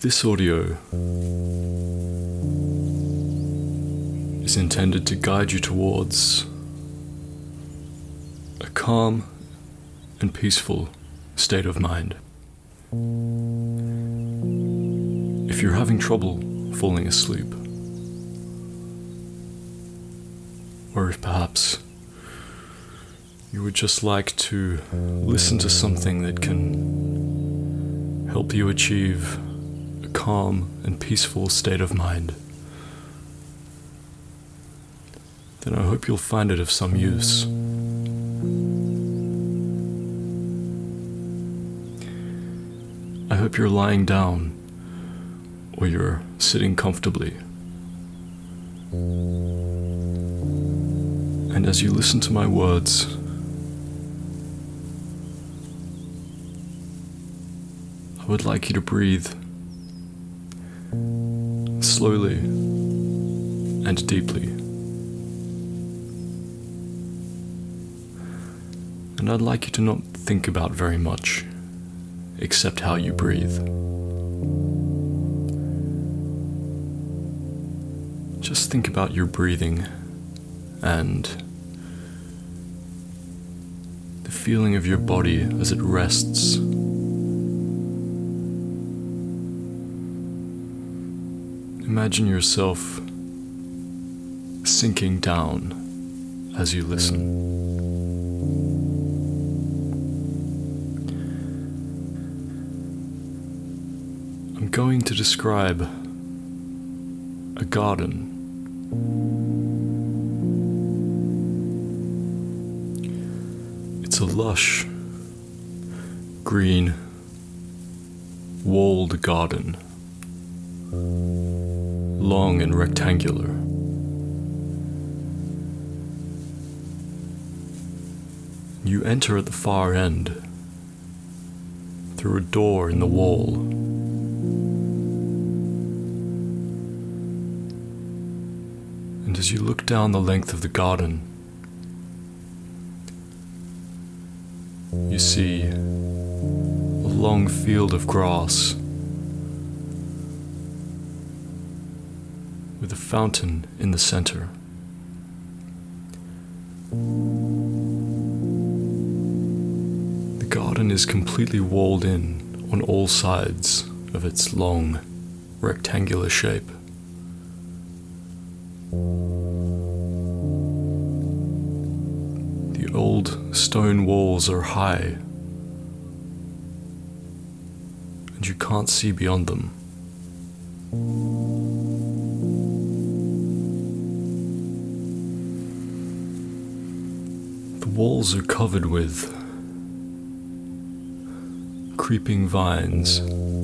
This audio is intended to guide you towards a calm and peaceful state of mind. If you're having trouble falling asleep, or if perhaps you would just like to listen to something that can help you achieve a calm and peaceful state of mind, then I hope you'll find it of some use. I hope you're lying down or you're sitting comfortably. And as you listen to my words, I would like you to breathe slowly and deeply. And I'd like you to not think about very much except how you breathe. Just think about your breathing and the feeling of your body as it rests. Imagine yourself sinking down as you listen. I'm going to describe a garden. It's a lush, green, walled garden, long and rectangular. You enter at the far end through a door in the wall. And as you look down the length of the garden, you see a long field of grass with a fountain in the center. The garden is completely walled in on all sides of its long, rectangular shape. The old stone walls are high, and you can't see beyond them. The walls are covered with creeping vines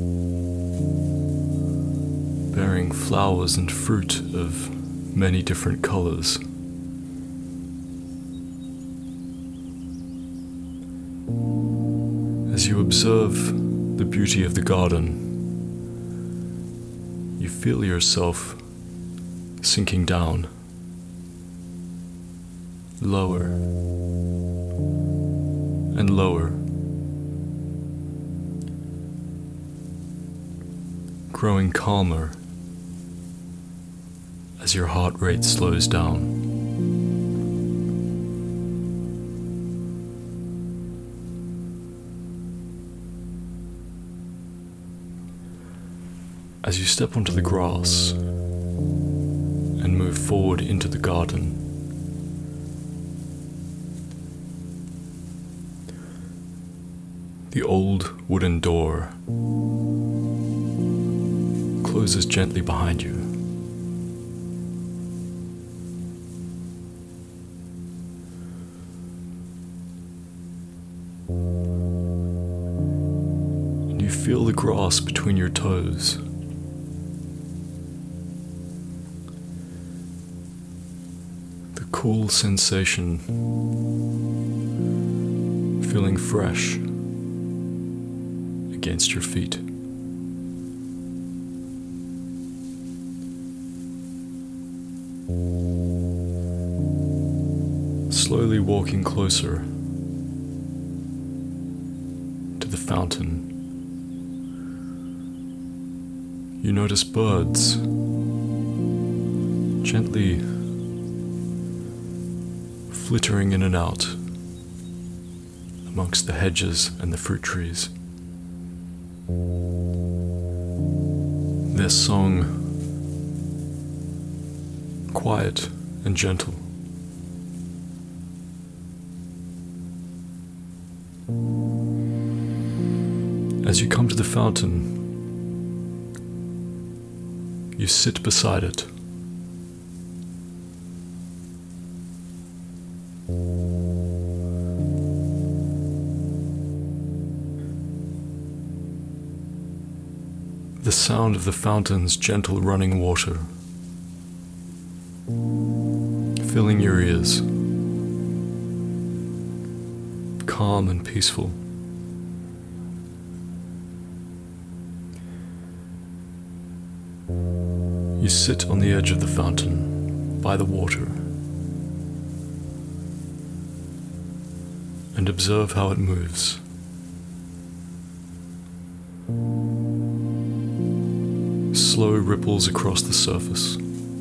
bearing flowers and fruit of many different colors. As you observe the beauty of the garden, you feel yourself sinking down, lower and lower, growing calmer as your heart rate slows down. As you step onto the grass and move forward into the garden, the old wooden door closes gently behind you. And you feel the grass between your toes. The cool sensation, feeling fresh against your feet. Slowly walking closer to the fountain, You notice birds gently flittering in and out amongst the hedges and the fruit trees. Their song, quiet and gentle. As you come to the fountain, you sit beside it. The sound of the fountain's gentle running water filling your ears, calm and peaceful. You sit on the edge of the fountain by the water and observe how it moves. Slow ripples across the surface.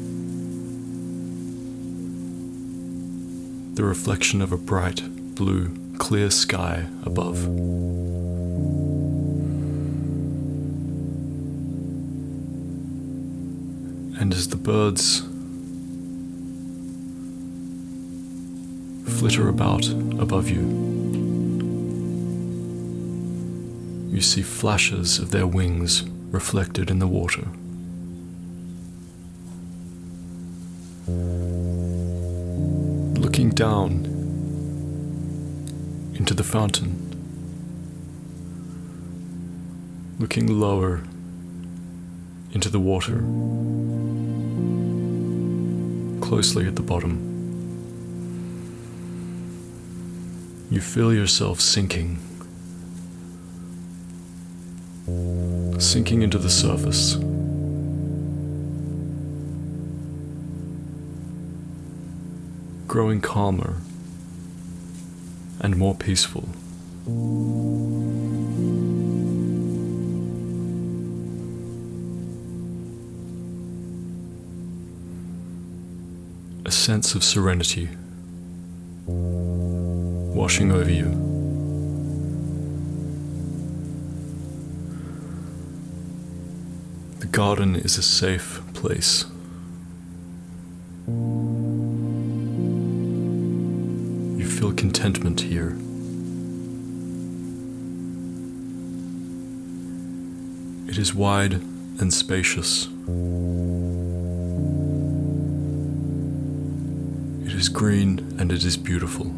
The reflection of a bright, blue, clear sky above. And as the birds flitter about above you, you see flashes of their wings reflected in the water. Looking down into the fountain, looking lower into the water, closely at the bottom, you feel yourself sinking into the surface. Growing calmer and more peaceful. A sense of serenity washing over you. The garden is a safe place. You feel contentment here. It is wide and spacious. It is green and it is beautiful.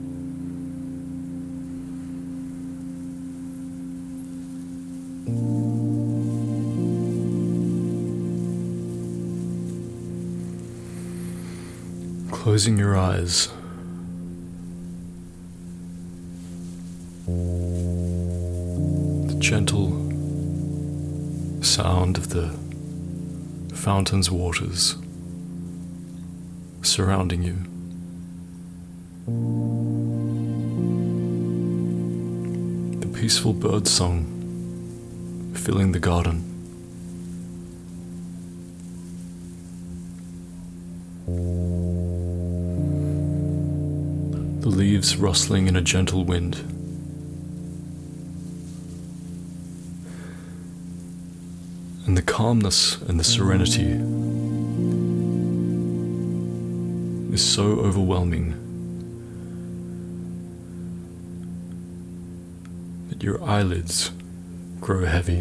Closing your eyes, the gentle sound of the fountain's waters surrounding you. The peaceful bird song filling the garden. The leaves rustling in a gentle wind. And the calmness and the serenity is so overwhelming that your eyelids grow heavy.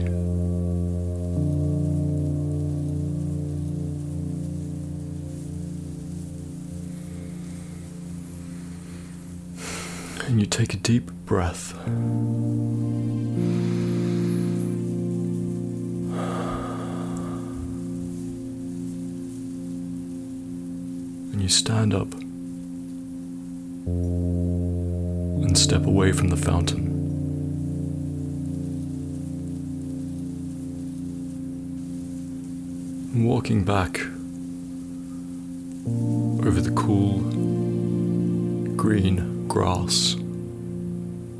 And you take a deep breath. And you stand up and step away from the fountain. And walking back over the cool, green grass.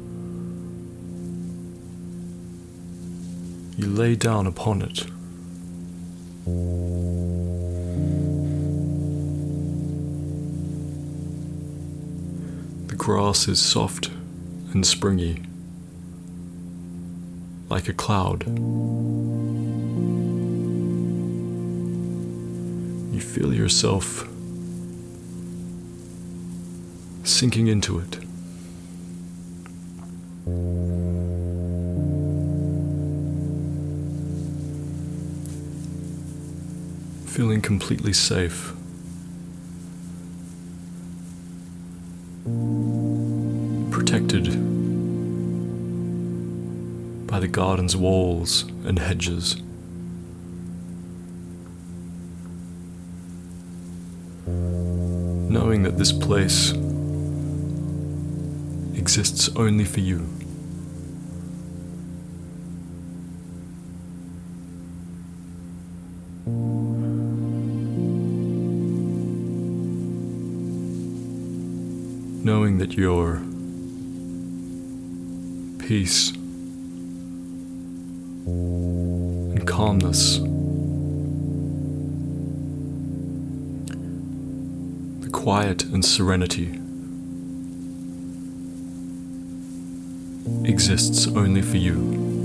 You lay down upon it The grass is soft and springy, like a cloud. You feel yourself sinking into it. Feeling completely safe. Protected by the garden's walls and hedges. Knowing that this place exists only for you. Knowing that your peace and calmness, the quiet and serenity exists only for you.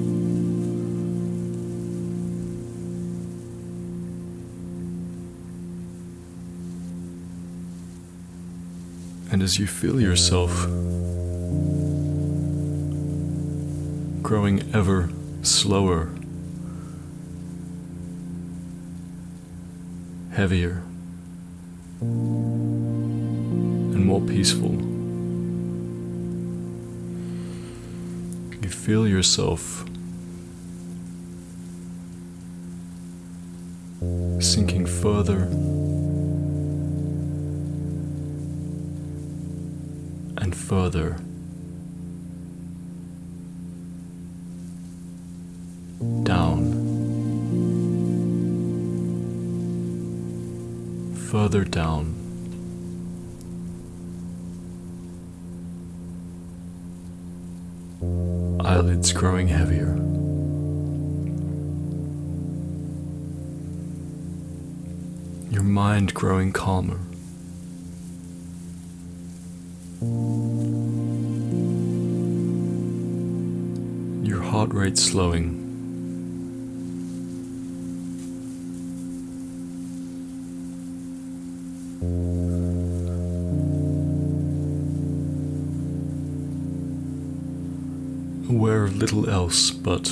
And as you feel yourself growing ever slower, heavier, and more peaceful, you feel yourself sinking further and further down, further down, eyelids growing heavier. Your mind growing calmer. Your heart rate slowing. Aware of little else but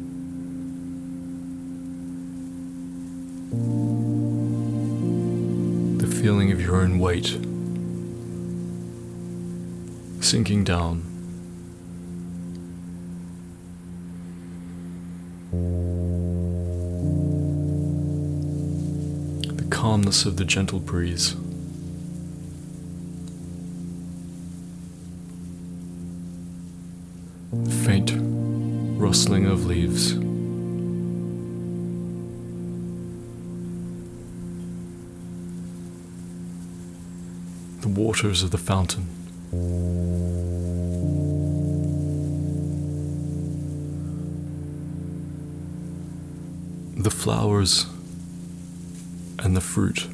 the feeling of your own weight sinking down. The calmness of the gentle breeze. Faint rustling of leaves. The waters of the fountain. The flowers and the fruit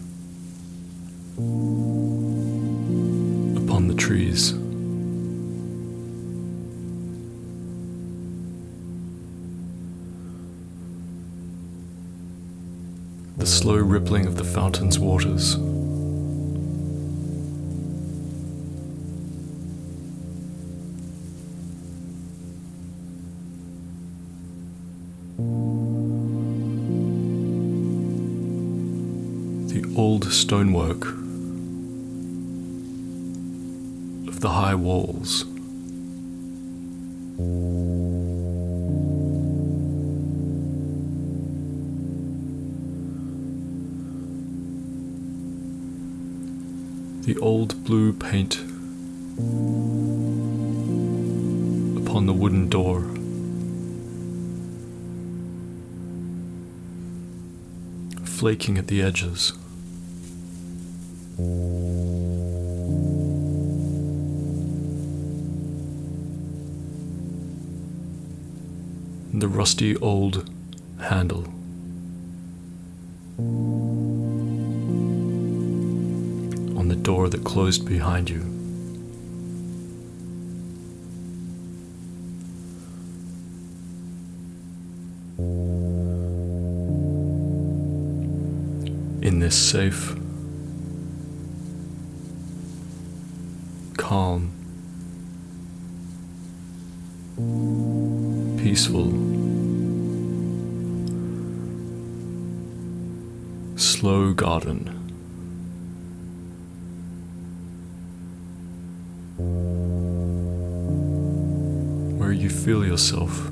upon the trees. The slow rippling of the fountain's waters. The old stonework of the high walls. The old blue paint upon the wooden door. Flaking at the edges. The rusty old handle. on the door that closed behind you. In this safe, calm, peaceful, slow garden, where you feel yourself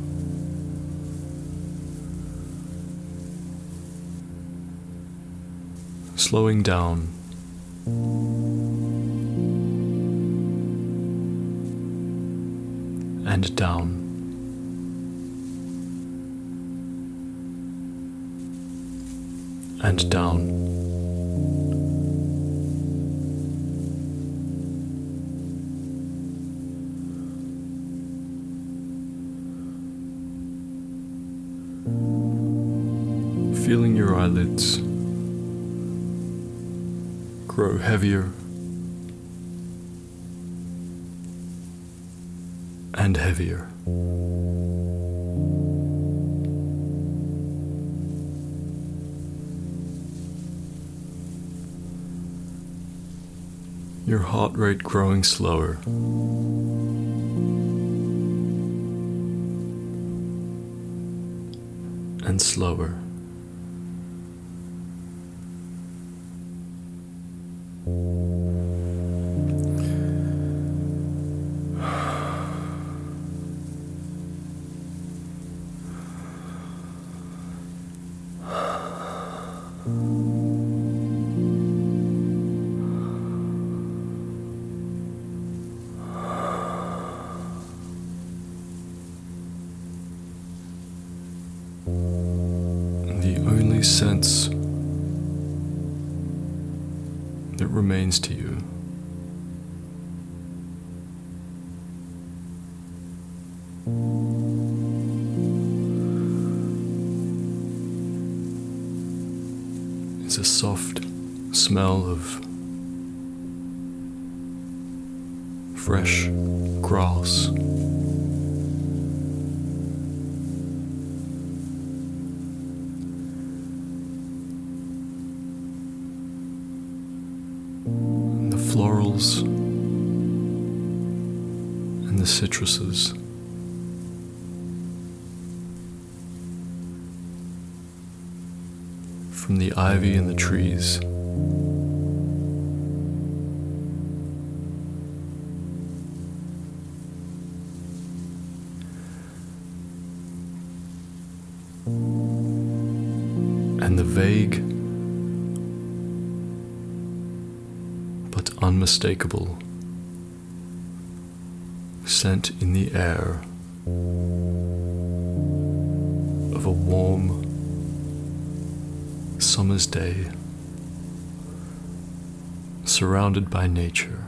slowing down and down, and down, feeling your eyelids grow heavier and heavier. Your heart rate growing slower. And slower. The only sense that remains to you is a soft smell of fresh grass. The florals and the citruses. From the ivy in the trees. And the vague but unmistakable scent in the air of a warm summer's day, surrounded by nature.